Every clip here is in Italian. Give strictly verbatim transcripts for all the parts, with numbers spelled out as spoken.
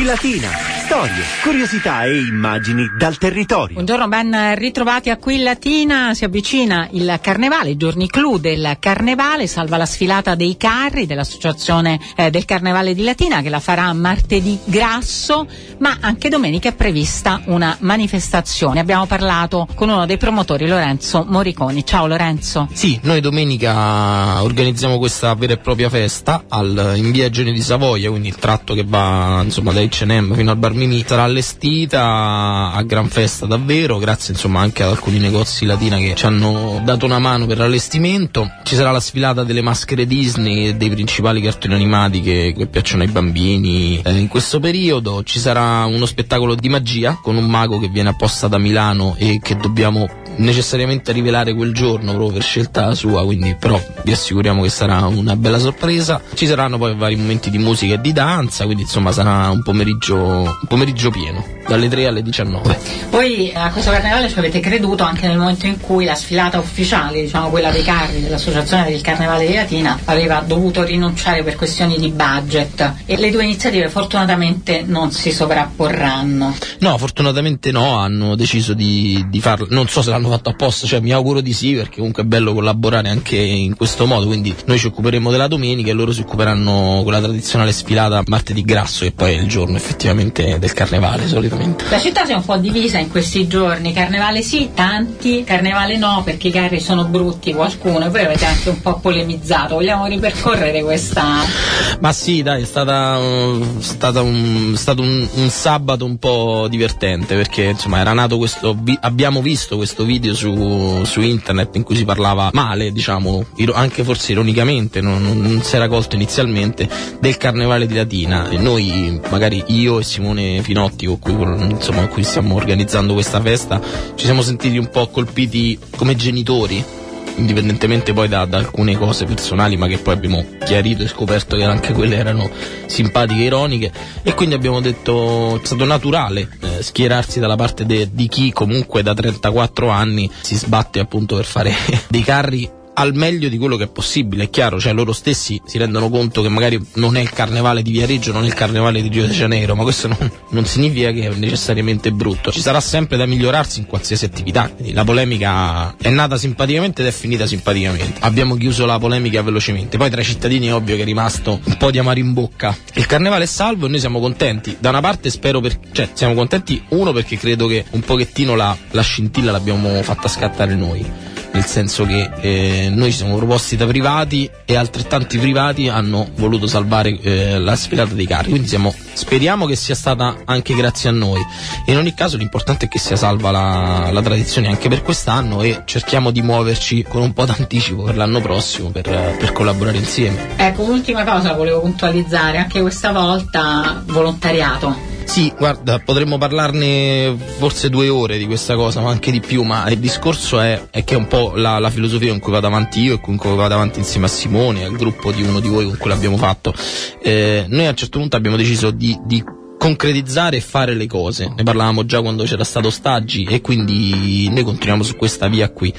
Latina, storie, curiosità e immagini dal territorio. Buongiorno, ben ritrovati a Qui Latina. Si avvicina il carnevale, i giorni clou del carnevale, salva la sfilata dei carri dell'associazione eh, del carnevale di Latina, che la farà martedì grasso, ma anche domenica è prevista una manifestazione. Abbiamo parlato con uno dei promotori, Lorenzo Moriconi. Ciao Lorenzo. Sì, noi domenica organizziamo questa vera e propria festa al, in via Eugenio di Savoia, quindi il tratto che va insomma da acca e emme fino al Bar Mimì sarà allestita a gran festa davvero, grazie insomma anche ad alcuni negozi Latina che ci hanno dato una mano per l'allestimento. Ci sarà la sfilata delle maschere Disney e dei principali cartoni animati che, che piacciono ai bambini eh, in questo periodo. Ci sarà uno spettacolo di magia con un mago che viene apposta da Milano e che dobbiamo necessariamente rivelare quel giorno proprio per scelta sua, quindi però vi assicuriamo che sarà una bella sorpresa. Ci saranno poi vari momenti di musica e di danza, quindi insomma sarà un pomeriggio un pomeriggio pieno dalle tre alle diciannove. Voi a questo carnevale ci avete creduto anche nel momento in cui la sfilata ufficiale, diciamo quella dei carri dell'associazione del carnevale di Latina, aveva dovuto rinunciare per questioni di budget, e le due iniziative fortunatamente non si sovrapporranno. No, fortunatamente no, hanno deciso di, di farlo, non so se l'hanno fatto apposta, cioè mi auguro di sì, perché comunque è bello collaborare anche in questo modo, quindi noi ci occuperemo della domenica e loro si occuperanno con la tradizionale sfilata martedì grasso, che poi è il giorno effettivamente del carnevale solitamente. La città si è un po' divisa in questi giorni, carnevale sì, tanti, carnevale no, perché i carri sono brutti qualcuno, e voi avete anche un po' polemizzato. Vogliamo ripercorrere questa? Ma sì, dai, è stata, uh, stata un, stato un, un sabato un po' divertente, perché insomma era nato questo, vi, abbiamo visto questo video su, su internet in cui si parlava male, diciamo, iro, anche forse ironicamente, non, non, non si era colto inizialmente, del carnevale di Latina, e noi, magari io e Simone Finotti, con cui, insomma, con cui stiamo organizzando questa festa, ci siamo sentiti un po' colpiti come genitori, indipendentemente poi da, da alcune cose personali, ma che poi abbiamo chiarito e scoperto che anche quelle erano simpatiche e ironiche, e quindi abbiamo detto è stato naturale eh, schierarsi dalla parte de, di chi comunque da trentaquattro anni si sbatte appunto per fare dei carri al meglio di quello che è possibile. È chiaro, cioè loro stessi si rendono conto che magari non è il carnevale di Viareggio, non è il carnevale di Rio de Janeiro, ma questo non, non significa che è necessariamente brutto. Ci sarà sempre da migliorarsi in qualsiasi attività, quindi la polemica è nata simpaticamente ed è finita simpaticamente. Abbiamo chiuso la polemica velocemente, poi tra i cittadini è ovvio che è rimasto un po' di amaro in bocca. Il carnevale è salvo e noi siamo contenti, da una parte spero per, cioè siamo contenti uno perché credo che un pochettino la, la scintilla l'abbiamo fatta scattare noi, nel senso che eh, noi ci siamo proposti da privati e altrettanti privati hanno voluto salvare eh, la sfilata dei carri, quindi siamo, speriamo che sia stata anche grazie a noi, e in ogni caso l'importante è che sia salva la, la tradizione anche per quest'anno, e cerchiamo di muoverci con un po' d'anticipo per l'anno prossimo per, per collaborare insieme. Ecco, un'ultima cosa volevo puntualizzare, anche questa volta volontariato. Sì, guarda, potremmo parlarne forse due ore di questa cosa, ma anche di più, ma il discorso è, è che è un po' la, la filosofia con cui vado avanti io e con cui vado avanti insieme a Simone, al gruppo di uno di voi con cui l'abbiamo fatto. Eh, noi a un certo punto abbiamo deciso di, di concretizzare e fare le cose, ne parlavamo già quando c'era stato Staggi, e quindi noi continuiamo su questa via qui.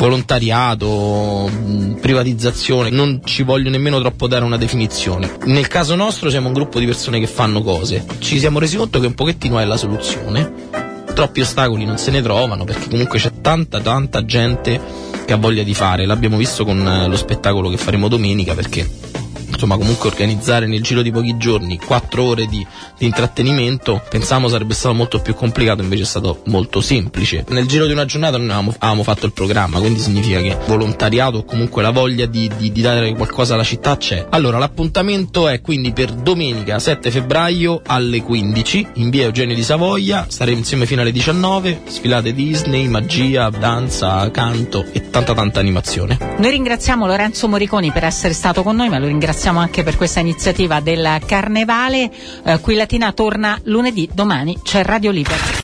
Volontariato, privatizzazione, non ci voglio nemmeno troppo dare una definizione. Nel caso nostro siamo un gruppo di persone che fanno cose, ci siamo resi conto che un pochettino è la soluzione, troppi ostacoli non se ne trovano, perché comunque c'è tanta tanta gente che ha voglia di fare. L'abbiamo visto con lo spettacolo che faremo domenica, perché insomma comunque organizzare nel giro di pochi giorni quattro ore di, di intrattenimento pensavamo sarebbe stato molto più complicato, invece è stato molto semplice. Nel giro di una giornata noi avevamo, avevamo fatto il programma, quindi significa che volontariato o comunque la voglia di, di, di dare qualcosa alla città c'è. Allora l'appuntamento è quindi per domenica sette febbraio alle quindici in via Eugenio di Savoia, staremo insieme fino alle diciannove, sfilate Disney, magia, danza, canto e tanta tanta animazione. Noi ringraziamo Lorenzo Moriconi per essere stato con noi, ma lo ringraziamo anche per questa iniziativa del carnevale. eh, Qui Latina torna lunedì, domani c'è Radio Libera.